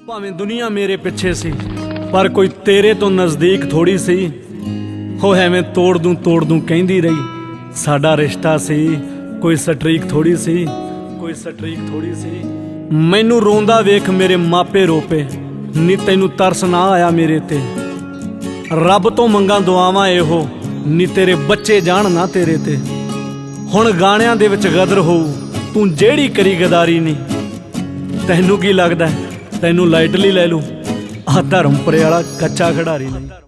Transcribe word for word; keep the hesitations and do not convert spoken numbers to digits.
ਭਾਵੇਂ ਦੁਨੀਆ ਮੇਰੇ ਪਿੱਛੇ ਸੀ ਪਰ ਕੋਈ ਤੇਰੇ ਤੋਂ ਨਜ਼ਦੀਕ ਥੋੜੀ ਸੀ। ਹੋ ਐਵੇਂ ਤੋੜ ਦੂੰ ਤੋੜ ਦੂੰ ਕਹਿੰਦੀ ਰਹੀ। ਸਾਡਾ ਰਿਸ਼ਤਾ ਸੀ ਕੋਈ ਸਟਰੀਕ ਥੋੜੀ ਸੀ, ਕੋਈ ਸਟਰੀਕ ਥੋੜੀ ਸੀ। ਮੈਨੂੰ ਰੋਂਦਾ ਵੇਖ ਮੇਰੇ ਮਾਪੇ ਰੋਪੇ, ਨੀ ਤੈਨੂੰ ਤਰਸ ਨਾ ਆਇਆ ਮੇਰੇ ਤੇ। ਰੱਬ ਤੋਂ ਮੰਗਾਂ ਦੁਆਵਾਂ ਇਹੋ, ਨੀ ਤੇਰੇ ਬੱਚੇ ਜਾਣ ਨਾ ਤੇਰੇ ਤੇ। ਹੁਣ ਗਾਣਿਆਂ ਦੇ ਵਿੱਚ ਗਦਰ ਹੋਊ ਤੂੰ ਜਿਹੜੀ ਕਰੀ ਗਦਾਰੀ ਨਹੀਂ। ਤੈਨੂੰ ਕੀ ਲੱਗਦਾ ਤੈਨੂੰ ਲਾਈਟਲੀ ਲੈ ਲੂ? ਆਹ ਧਰਮਪੁਰੇ ਵਾਲਾ ਕੱਚਾ ਖਿਡਾਰੀ ਨਹੀਂ।